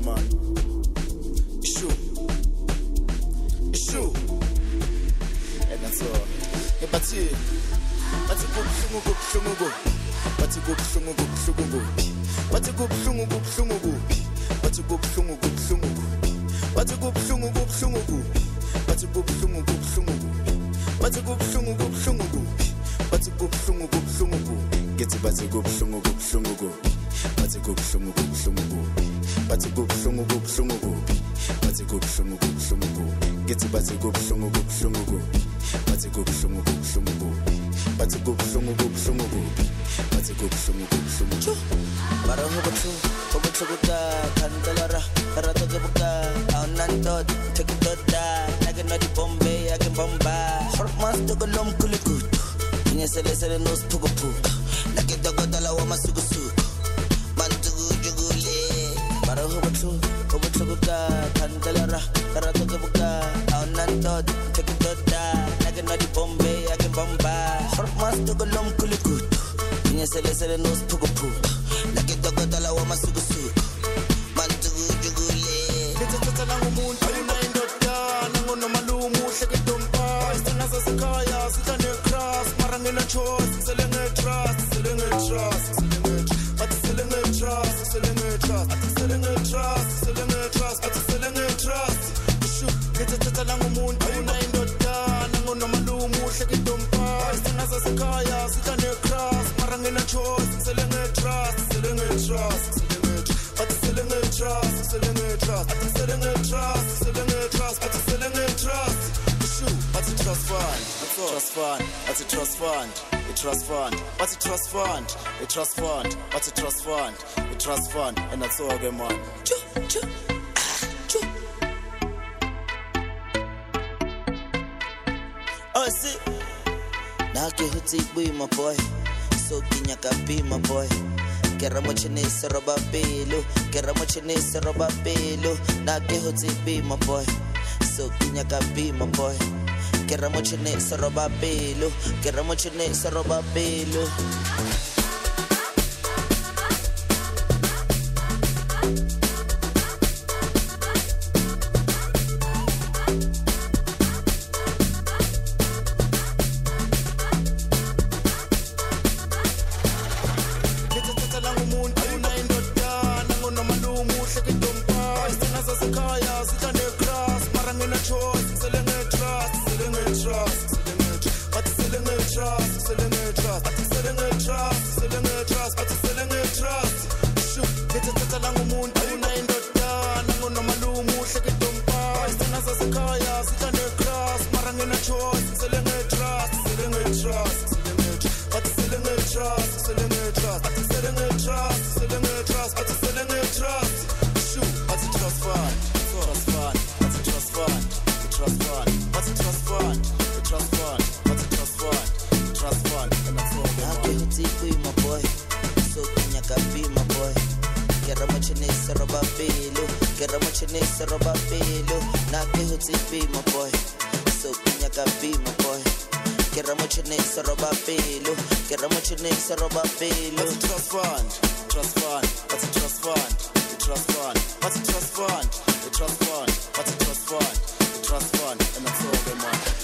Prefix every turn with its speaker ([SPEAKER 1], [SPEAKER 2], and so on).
[SPEAKER 1] man. Issue. And that's all. But trust fund, and that's all good, man.
[SPEAKER 2] Oh, see, now get who take we, my boy. So can you be my boy? Get a much in this rubber pelo, get a much in this rubber pelo. Now get who take be my boy. So can you be my boy? Get a much in this rubber pelo, get a much in this rubber pelo.
[SPEAKER 1] Trust fund, and that's all good, man.